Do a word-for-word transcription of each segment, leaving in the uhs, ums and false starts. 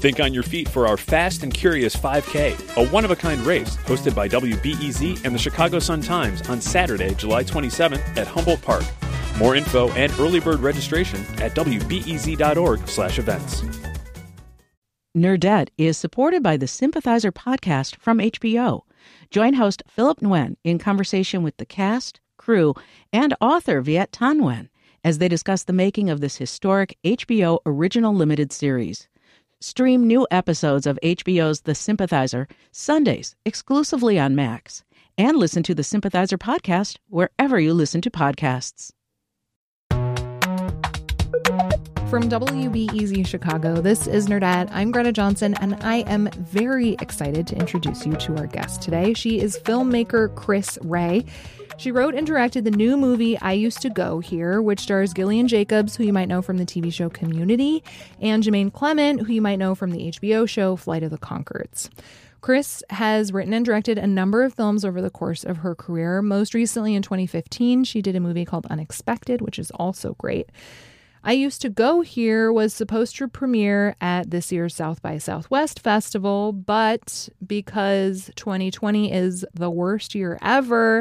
Think on your feet for our Fast and Curious five K, a one-of-a-kind race hosted by W B E Z and the Chicago Sun-Times on Saturday, July twenty-seventh at Humboldt Park. More info and early bird registration at W B E Z dot org slash events. Nerdette is supported by the Sympathizer podcast from H B O. Join host Philip Nguyen in conversation with the cast, crew, and author Viet Thanh Nguyen as they discuss the making of this historic H B O original limited series. Stream new episodes of H B O's The Sympathizer Sundays exclusively on Max, and listen to the Sympathizer podcast wherever you listen to podcasts. From W B E Z Chicago, this is Nerdette. I'm Greta Johnson, and I am very excited to introduce you to our guest today. She is filmmaker Chris Rea. She wrote and directed the new movie I Used to Go Here, which stars Gillian Jacobs, who you might know from the T V show Community, and Jermaine Clement, who you might know from the H B O show Flight of the Conchords. Chris has written and directed a number of films over the course of her career. Most recently in twenty fifteen, she did a movie called Unexpected, which is also great. I Used to Go Here was supposed to premiere at this year's South by Southwest Festival, but because twenty twenty is the worst year ever,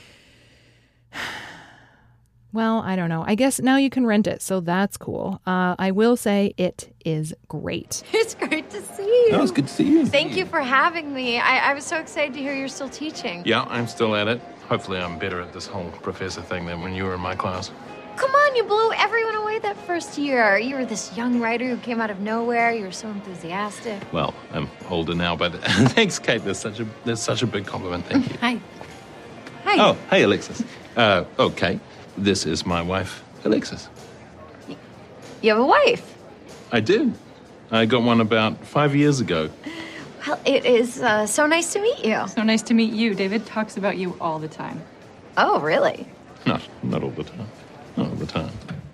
well, I don't know. I guess now you can rent it, so that's cool. Uh, I will say it is great. It's great to see you. No, it's good to see you. Thank you for having me. I, I was so excited to hear you're still teaching. Yeah, I'm still at it. Hopefully I'm better at this whole professor thing than when you were in my class. Come on, you blew everyone away that first year. You were this young writer who came out of nowhere. You were so enthusiastic. Well, I'm older now, but thanks, Kate. That's such a that's such a big compliment. Thank you. Hi. Hi. Oh, hey, Alexis. Uh, okay, this is my wife, Alexis. You have a wife? I do. I got one about five years ago. Well, it is uh, so nice to meet you. So nice to meet you. David talks about you all the time. Oh, really? Not, not all the time. Not all the time.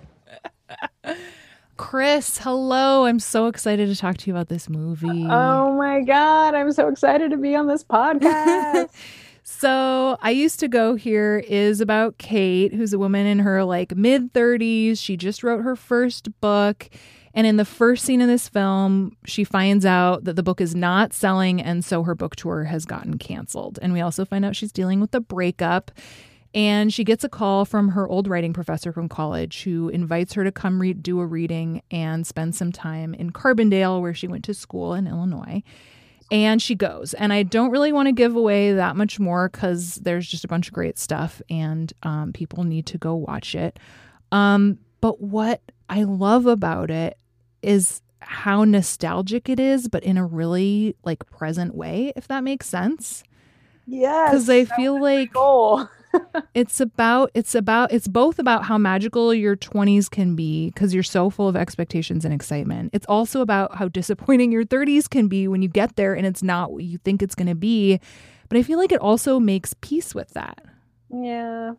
Chris, hello. I'm so excited to talk to you about this movie. Oh my God. I'm so excited to be on this podcast. So I Used to Go Here is about Kate, who's a woman in her like mid thirties. She just wrote her first book. And in the first scene of this film, she finds out that the book is not selling. And so her book tour has gotten canceled. And we also find out she's dealing with a breakup. And she gets a call from her old writing professor from college who invites her to come read, do a reading and spend some time in Carbondale, where she went to school in Illinois. And she goes. And I don't really want to give away that much more because there's just a bunch of great stuff and um, people need to go watch it. Um, but what I love about it is how nostalgic it is, but in a really like present way, if that makes sense. Yes. Because I feel like cool. it's about, it's about, it's both about how magical your twenties can be because you're so full of expectations and excitement. It's also about how disappointing your thirties can be when you get there and it's not what you think it's going to be. But I feel like it also makes peace with that. Yeah.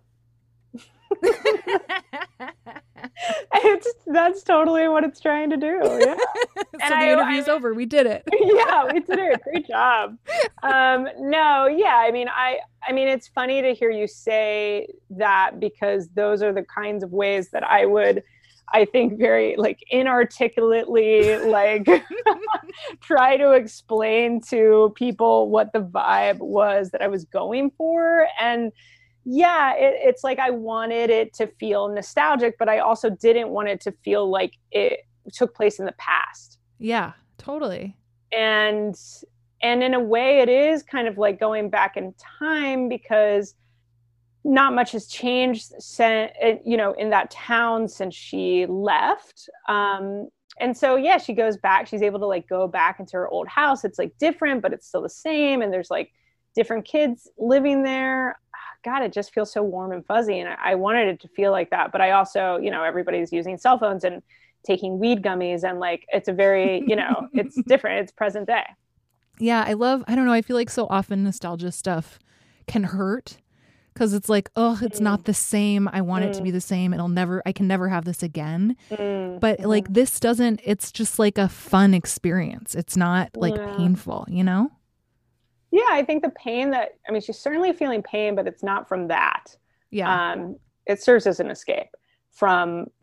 It's that's totally what it's trying to do. Yeah. So And the I- interview's I- over. We did it. Yeah, we did it. Great job. Um, no, yeah. I mean, I, I mean, it's funny to hear you say that because those are the kinds of ways that I would, I think, very like inarticulately, like try to explain to people what the vibe was that I was going for. And yeah, it, it's like I wanted it to feel nostalgic, but I also didn't want it to feel like it took place in the past. Yeah, totally. And and in a way it is kind of like going back in time because not much has changed since, you know, in that town since she left. Um, and so, yeah, she goes back. She's able to like go back into her old house. It's like different, but it's still the same. And there's like different kids living there. God, it just feels so warm and fuzzy. And I, I wanted it to feel like that. But I also, you know, everybody's using cell phones and taking weed gummies. And like, it's a very, you know, it's different. It's present day. Yeah, I love, I don't know, I feel like so often nostalgia stuff can hurt because it's like, oh, it's mm. not the same. I want mm. it to be the same. It'll never, I can never have this again. Mm. But mm. like this doesn't, it's just like a fun experience. It's not like yeah. painful, you know? Yeah, I think the pain that, I mean, she's certainly feeling pain, but it's not from that. Yeah. Um, it serves as an escape from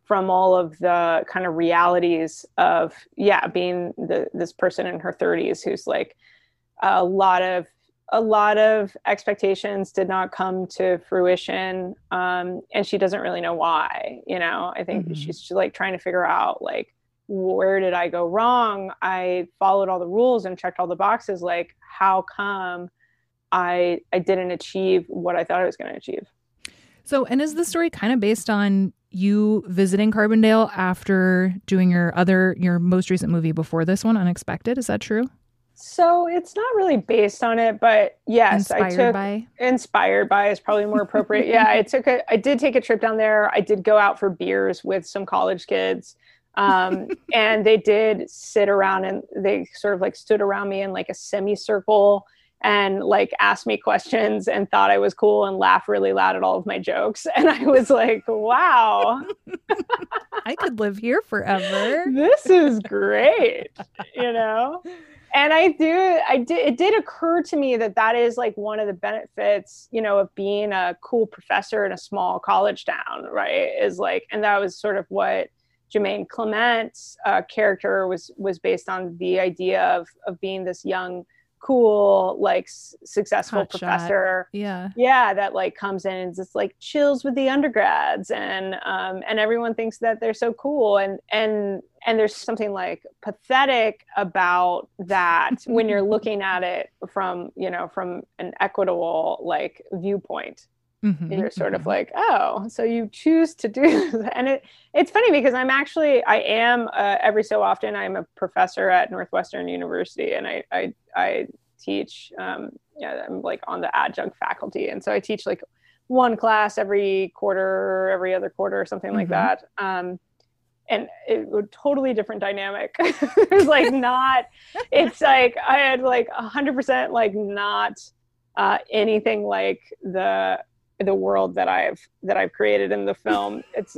from all of the kind of realities of, yeah, being the, this person in her thirties who's like a lot of, a lot of expectations did not come to fruition. Um, and she doesn't really know why, you know, I think mm-hmm. she's just like trying to figure out like, where did I go wrong? I followed all the rules and checked all the boxes. Like, how come I, I didn't achieve what I thought I was going to achieve? So, and is the story kind of based on you visiting Carbondale after doing your other, your most recent movie before this one, Unexpected? Is that true? So it's not really based on it, but yes, inspired I took by? inspired by is probably more appropriate. Yeah, I took a, I did take a trip down there. I did go out for beers with some college kids. Um, and they did sit around and they sort of like stood around me in like a semicircle and like asked me questions and thought I was cool and laughed really loud at all of my jokes. And I was like, wow, I could live here forever. This is great, you know? And I do, I did, it did occur to me that that is like one of the benefits, you know, of being a cool professor in a small college town, right? Is like, and that was sort of what Jermaine Clement's uh, character was, was based on, the idea of, of being this young, cool, like s- successful Hot professor. Shot. Yeah. Yeah. That like comes in and just like chills with the undergrads and, um, and everyone thinks that they're so cool. And, and, and there's something like pathetic about that when you're looking at it from, you know, from an equitable like viewpoint. Mm-hmm, you're sort mm-hmm. of like, oh, so you choose to do that. And it it's funny because I'm actually, I am uh, every so often, I'm a professor at Northwestern University and I, I, I teach, um, yeah, I'm like on the adjunct faculty. And so I teach like one class every quarter, every other quarter or something mm-hmm. like that. Um, and it was totally different dynamic. It was like not, it's like, I had like a hundred percent like not uh, anything like the, the world that I've that I've created in the film. It's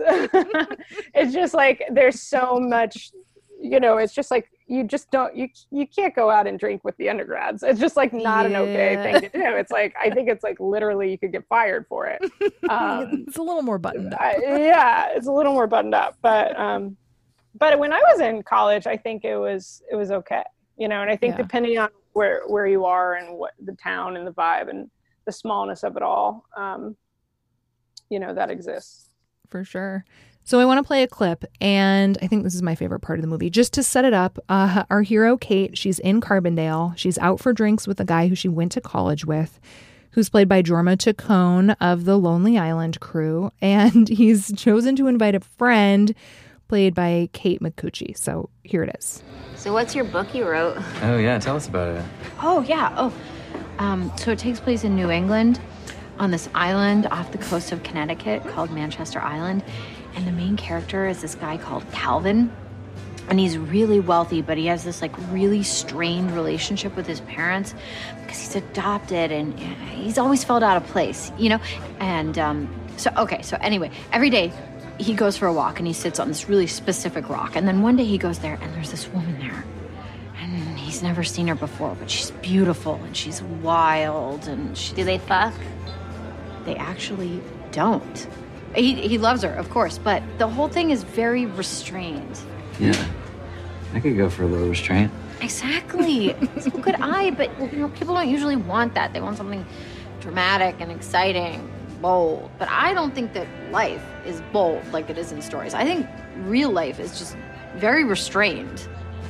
it's just like there's so much, you know, it's just like you just don't you you can't go out and drink with the undergrads. It's just like not yeah. an okay thing to do. It's like I think it's like literally you could get fired for it. Um, it's a little more buttoned up. I, yeah, it's a little more buttoned up. But um, but when I was in college, I think it was it was okay, you know. And I think yeah. depending on where where you are and what the town and the vibe and the smallness of it all, um, you know, that exists. For sure. So I want to play a clip, and I think this is my favorite part of the movie. Just to set it up, uh, our hero, Kate, she's in Carbondale. She's out for drinks with a guy who she went to college with, who's played by Jorma Taccone of the Lonely Island crew, and he's chosen to invite a friend played by Kate Micucci. So here it is. So what's your book you wrote? Oh, yeah. Tell us about it. Oh, yeah. Oh, Um, so it takes place in New England on this island off the coast of Connecticut called Manchester Island. And the main character is this guy called Calvin. And he's really wealthy, but he has this like really strained relationship with his parents because he's adopted and he's always felt out of place, you know? And um, so, okay, so anyway, every day he goes for a walk and he sits on this really specific rock. And then one day he goes there and there's this woman there. And he's never seen her before, but she's beautiful and she's wild and she... Do they fuck? They actually don't. He he loves her, of course, but the whole thing is very restrained. Yeah, I could go for a little restraint. Exactly. So could I, but you know, people don't usually want that. They want something dramatic and exciting, bold. But I don't think that life is bold like it is in stories. I think real life is just very restrained.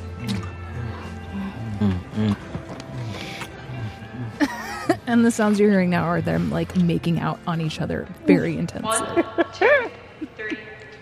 Mm-hmm. And the sounds you're hearing now are them like making out on each other very intensely. One, two, three,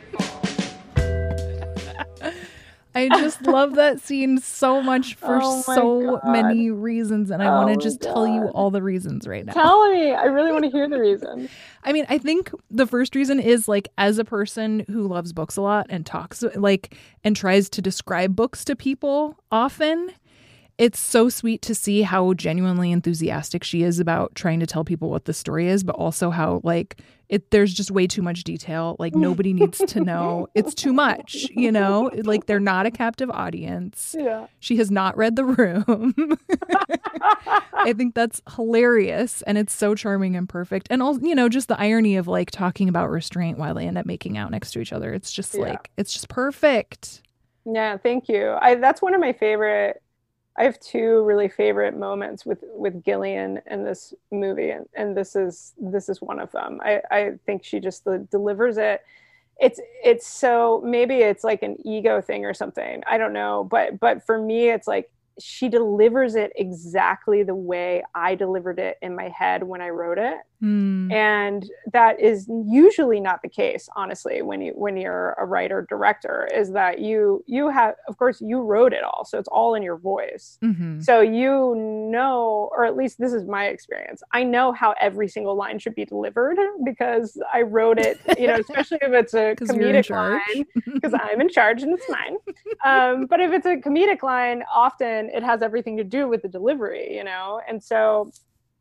four. I just love that scene so much for oh so God. many reasons. And I oh want to just God. tell you all the reasons right now. Tell me. I really want to hear the reason. I mean, I think the first reason is like as a person who loves books a lot and talks like and tries to describe books to people often, it's so sweet to see how genuinely enthusiastic she is about trying to tell people what the story is, but also how like it there's just way too much detail. Like nobody needs to know. It's too much, you know? Like they're not a captive audience. Yeah. She has not read The Room. I think that's hilarious, and it's so charming and perfect. And also, you know, just the irony of like talking about restraint while they end up making out next to each other. It's just Yeah. like it's just perfect. Yeah, thank you. I that's one of my favorite. I have two really favorite moments with with Gillian in this movie, and, and this is this is one of them. I, I think she just the, delivers it. It's it's so maybe it's like an ego thing or something. I don't know, but but for me, it's like she delivers it exactly the way I delivered it in my head when I wrote it. Mm. And that is usually not the case, honestly, when you when you're a writer director, is that you you have, of course, you wrote it all, so it's all in your voice. Mm-hmm. So you know, or at least this is my experience, I know how every single line should be delivered because I wrote it, you know, especially if it's a comedic line, because I'm in charge and it's mine. Um, but if it's a comedic line, often it has everything to do with the delivery, you know? And so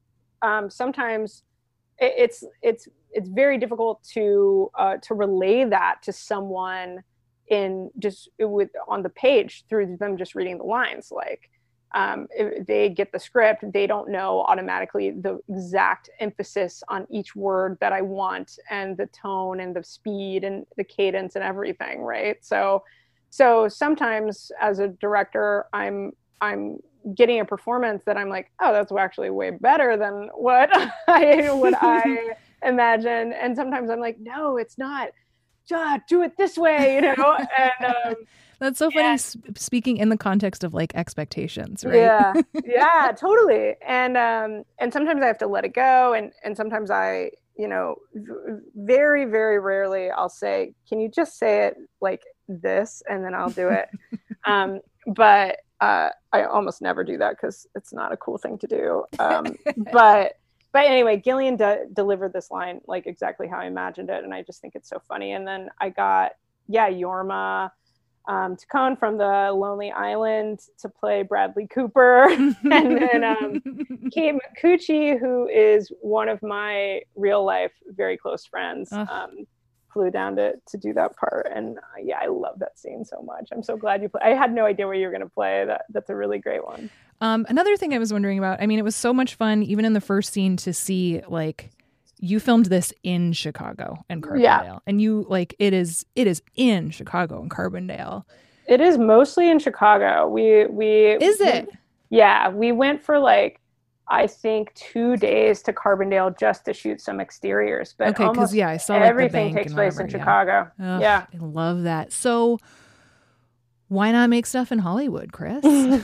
um, sometimes it, it's it's it's very difficult to uh, to relay that to someone in just with on the page through them just reading the lines. Like um, if they get the script, they don't know automatically the exact emphasis on each word that I want, and the tone and the speed and the cadence and everything, right? So so sometimes as a director, I'm I'm getting a performance that I'm like, oh, that's actually way better than what I what I imagined. And sometimes I'm like, no, it's not. Just do it this way, you know. And um, that's so funny. yeah. s- Speaking in the context of like expectations, right? Yeah, yeah, totally. And um, and sometimes I have to let it go, and and sometimes I, you know, v- very very rarely I'll say, can you just say it like this, and then I'll do it. um, but Uh, I almost never do that because it's not a cool thing to do. Um, but but anyway, Gillian de- delivered this line like exactly how I imagined it, and I just think it's so funny. And then I got yeah Yorma um, Taccone from the Lonely Island to play Bradley Cooper, and then um, Kate Micucci, who is one of my real life very close friends. Um, flew down to to do that part, and uh, yeah, I love that scene so much. I'm so glad you play. I had no idea where you were going to play. That that's a really great one. Um, another thing I was wondering about, I mean, it was so much fun, even in the first scene, to see like you filmed this in Chicago and Carbondale, Yeah. and you like it is it is in Chicago and Carbondale. It is mostly in Chicago. We we is it? We, yeah, we went for like I think two days to Carbondale just to shoot some exteriors. But okay, because yeah, I saw like, everything the bank takes place whatever, in Chicago. Yeah. Ugh, yeah, I love that. So why not make stuff in Hollywood, Chris?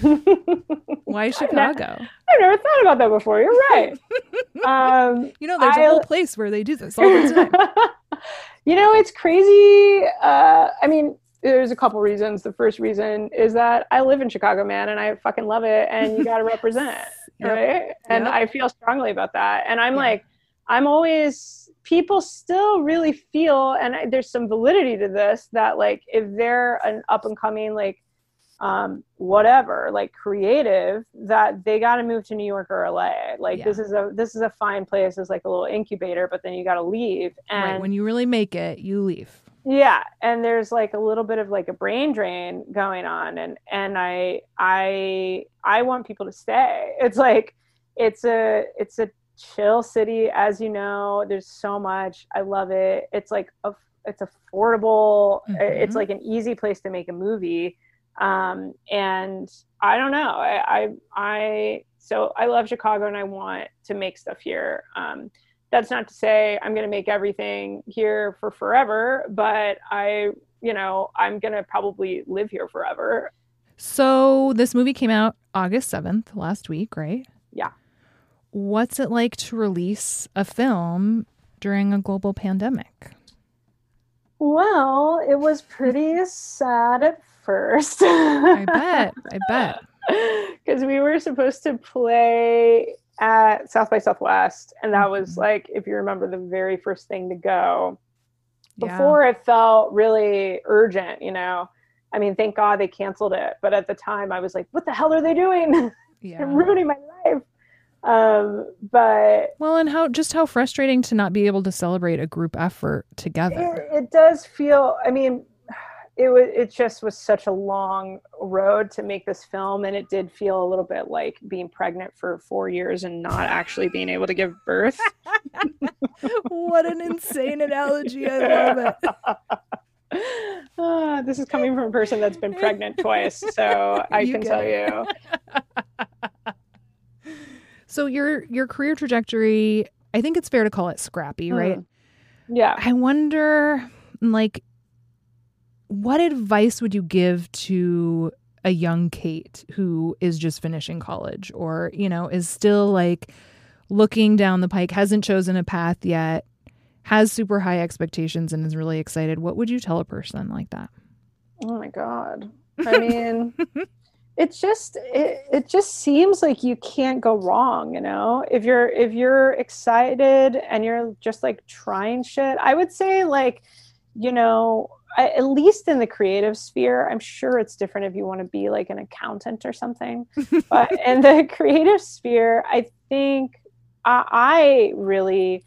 Why Chicago? I've never thought about that before. You're right. um, you know, there's I, a whole place where they do this all the time. You know, it's crazy. Uh, I mean, there's a couple reasons. The first reason is that I live in Chicago, man, and I fucking love it. And you got to represent, Yep. right? And Yep. I feel strongly about that. And I'm Yeah. like, I'm always, people still really feel, and I, there's some validity to this, that like if they're an up and coming, like, um, whatever, like creative, that they got to move to New York or L A. Like Yeah. this is a, this is a fine place. It's like a little incubator, but then you got to leave. And Right, when you really make it, you leave. yeah, and there's like a little bit of like a brain drain going on, and and I I I want people to stay. It's like it's a it's a chill city, as you know. There's so much. I love it. It's like a, it's affordable. Mhm. It's like an easy place to make a movie. Um, and I don't know. I, I I so I love Chicago, and I want to make stuff here. Um, That's not to say I'm going to make everything here for forever, but I, you know, I'm going to probably live here forever. So this movie came out August seventh, last week, right? Yeah. What's it like to release a film during a global pandemic? Well, it was pretty sad at first. I bet. I bet. Because we were supposed to play at South by Southwest, and that was Mhm. like, if you remember, the very first thing to go. Yeah. Before it felt really urgent, you know. I mean, thank God they canceled it, but at the time I was like, what the hell are they doing? Yeah. They're ruining my life. um, but well, and how just how frustrating to not be able to celebrate a group effort together. It, it does feel. I mean, it was. It just was such a long road to make this film, and it did feel a little bit like being pregnant for four years and not actually being able to give birth. What an insane analogy! I love it. Uh, this is coming from a person that's been pregnant twice, so I You can get tell it. you. So your your career trajectory, I think it's fair to call it scrappy, right? Mm. Yeah. I wonder, like, what advice would you give to a young Kate who is just finishing college, or, you know, is still like looking down the pike, hasn't chosen a path yet, has super high expectations and is really excited? What would you tell a person like that? Oh my God. I mean, it's just, it, it just seems like you can't go wrong, you know, if you're, if you're excited and you're just like trying shit, I would say, like, you know, I, at least in the creative sphere, I'm sure it's different if you want to be like an accountant or something, but in the creative sphere, I think I, I really,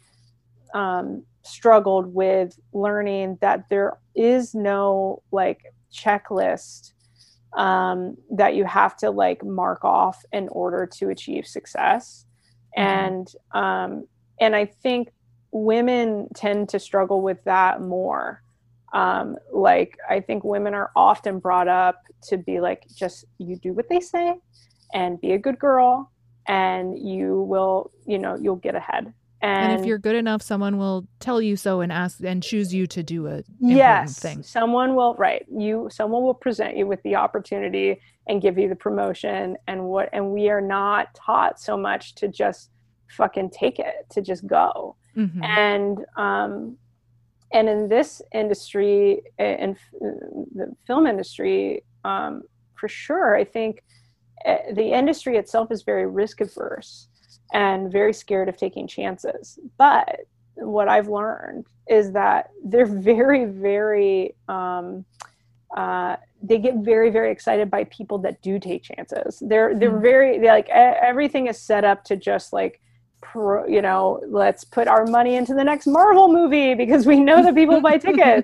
um, struggled with learning that there is no like checklist um, that you have to like mark off in order to achieve success. Mm-hmm. And, um, and I think women tend to struggle with that more. Um, like, I think women are often brought up to be like, just, you do what they say and be a good girl and you will, you know, you'll get ahead. And, and if you're good enough, someone will tell you so and ask and choose you to do a important yes, thing. Someone will, right. You, someone will present you with the opportunity and give you the promotion and what, and we are not taught so much to just fucking take it, to just go. Mm-hmm. And, um, and in this industry, in the film industry, um, for sure, I think the industry itself is very risk averse and very scared of taking chances. But what I've learned is that they're very, very, um, uh, they get very, very excited by people that do take chances. They're, they're mm-hmm. very, they're like, everything is set up to just like, pro, you know, let's put our money into the next Marvel movie because we know that people buy tickets.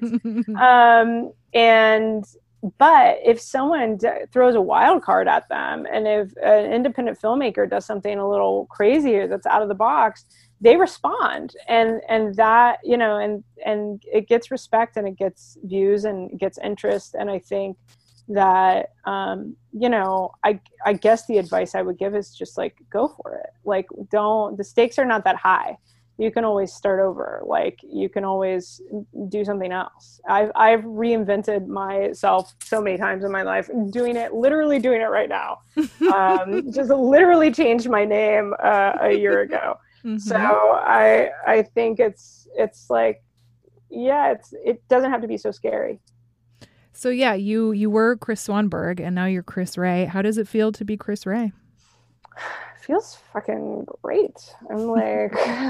Um, and, But if someone d- throws a wild card at them, and if an independent filmmaker does something a little crazier that's out of the box, they respond, and and that, you know, and and it gets respect and it gets views and it gets interest. And I think that um, you know, I I guess the advice I would give is just like go for it. Like, don't, the stakes are not that high. You can always start over. Like, you can always do something else. I've, I've reinvented myself so many times in my life, doing it, literally doing it right now. Um, just literally changed my name uh, a year ago. Mm-hmm. So I, I think it's, it's like, yeah, it's, it doesn't have to be so scary. So yeah, you, you were Chris Swanberg and now you're Chris Rea. How does it feel to be Chris Rea? Feels fucking great. I'm like,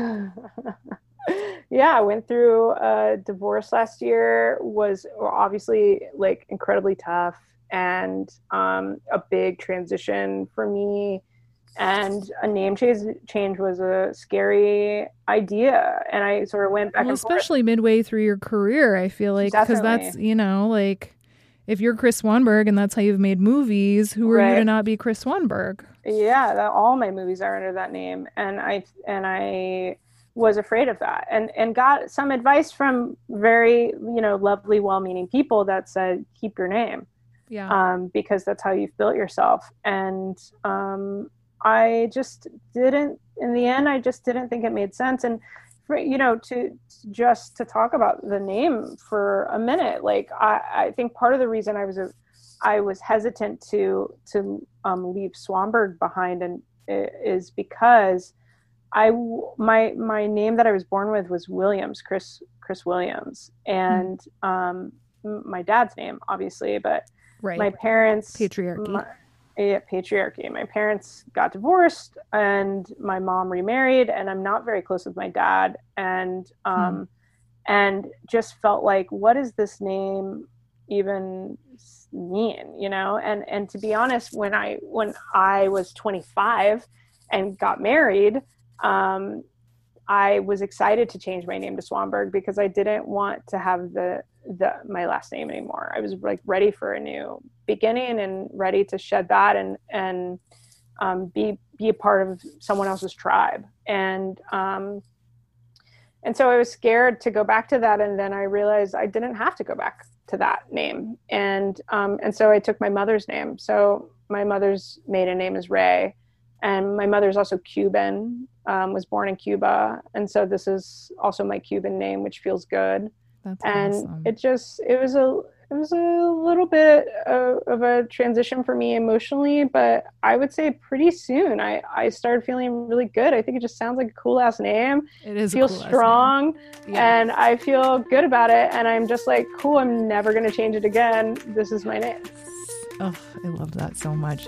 yeah, I went through a divorce last year, was obviously like incredibly tough and um, a big transition for me. And a name change change was a scary idea. And I sort of went back well, and especially forth. midway through your career, I feel like, because that's, you know, like, if you're Chris Swanberg and that's how you've made movies, who are right. you to not be Chris Swanberg? Yeah, that, all my movies are under that name, and I and I was afraid of that, and and got some advice from very, you know, lovely, well-meaning people that said keep your name, yeah, um, because that's how you've built yourself. And um, I just didn't. In the end, I just didn't think it made sense. And for, you know, to just to talk about the name for a minute, like I, I think part of the reason I was a I was hesitant to to um, leave Swanberg behind, and is because I my my name that I was born with was Williams, Chris Chris Williams, and um, my dad's name, obviously, but right. my parents patriarchy. My, yeah, patriarchy. My parents got divorced, and my mom remarried, and I'm not very close with my dad, and um, hmm. and just felt like, what is this name even mean, you know? And and to be honest, when I when I was twenty-five and got married, um, I was excited to change my name to Swanberg because I didn't want to have the the my last name anymore. I was like ready for a new beginning and ready to shed that and and um, be be a part of someone else's tribe. And um, and so I was scared to go back to that. And then I realized I didn't have to go back to that name. And um, and so I took my mother's name. So my mother's maiden name is Ray, and my mother's also Cuban. Um, was born in Cuba, and so this is also my Cuban name, which feels good. That's and awesome. it just it was a it was a little bit of, of a transition for me emotionally, but I would say pretty soon I I started feeling really good. I think it just sounds like a cool ass name. It is. Feels a cool strong, yeah. and I feel good about it. And I'm just like, cool. I'm never gonna change it again. This is my name. Oh, I love that so much.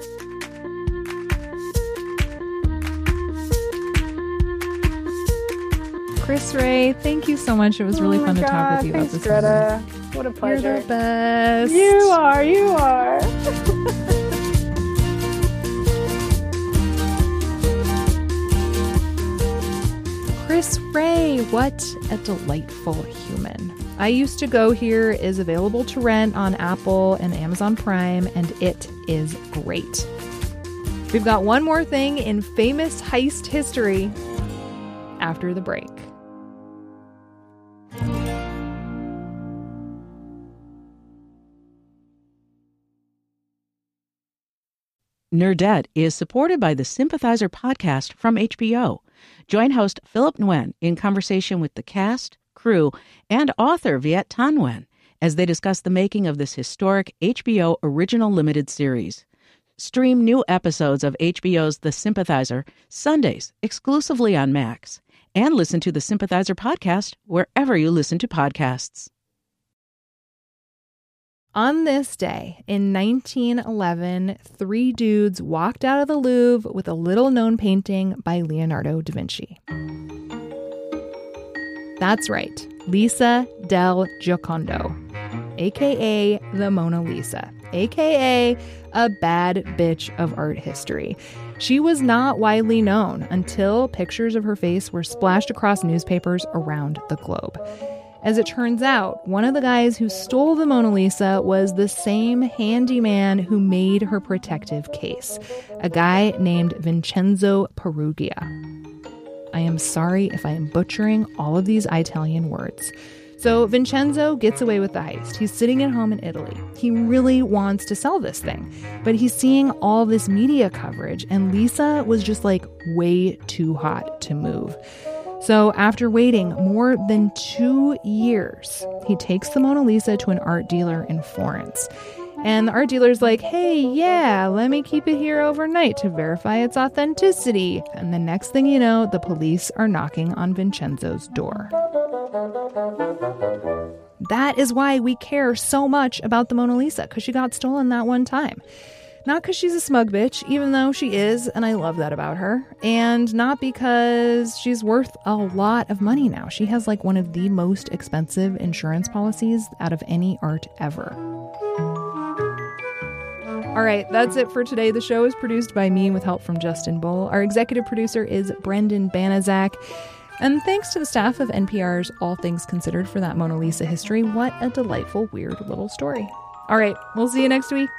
Chris Ray, thank you so much. It was really oh fun God, to talk with you thanks, about this. Greta. What a pleasure. You're the best. You are, you are. Chris Ray, what a delightful human. I Used to Go Here is available to rent on Apple and Amazon Prime, and it is great. We've got one more thing in famous heist history after the break. Nerdette is supported by the Sympathizer podcast from H B O. Join host Philip Nguyen in conversation with the cast, crew, and author Viet Thanh Nguyen as they discuss the making of this historic H B O original limited series. Stream new episodes of H B O's The Sympathizer Sundays exclusively on Max, and listen to the Sympathizer podcast wherever you listen to podcasts. On this day in nineteen eleven, three dudes walked out of the Louvre with a little-known painting by Leonardo da Vinci. That's right, Lisa del Giocondo, a k a the Mona Lisa, a k a a bad bitch of art history. She was not widely known until pictures of her face were splashed across newspapers around the globe. As it turns out, one of the guys who stole the Mona Lisa was the same handyman who made her protective case, a guy named Vincenzo Peruggia. I am sorry if I am butchering all of these Italian words. So Vincenzo gets away with the heist. He's sitting at home in Italy. He really wants to sell this thing, but he's seeing all this media coverage, and Lisa was just like way too hot to move. So after waiting more than two years, he takes the Mona Lisa to an art dealer in Florence. And the art dealer's like, hey, yeah, let me keep it here overnight to verify its authenticity. And the next thing you know, the police are knocking on Vincenzo's door. That is why we care so much about the Mona Lisa, because she got stolen that one time. Not because she's a smug bitch, even though she is, and I love that about her. And not because she's worth a lot of money now. She has like one of the most expensive insurance policies out of any art ever. All right, that's it for today. The show is produced by me with help from Justin Bull. Our executive producer is Brendan Banaszak. And thanks to the staff of N P R's All Things Considered for that Mona Lisa history. What a delightful, weird little story. All right, we'll see you next week.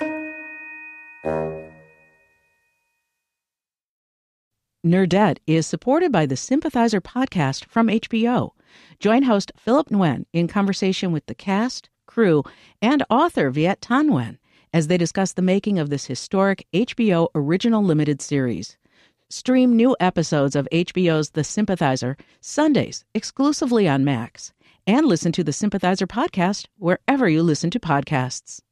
Nerdette is supported by the Sympathizer podcast from H B O. Join host Philip Nguyen in conversation with the cast, crew, and author Viet Thanh Nguyen as they discuss the making of this historic H B O original limited series. Stream new episodes of H B O's The Sympathizer Sundays exclusively on Max, and listen to the Sympathizer podcast wherever you listen to podcasts.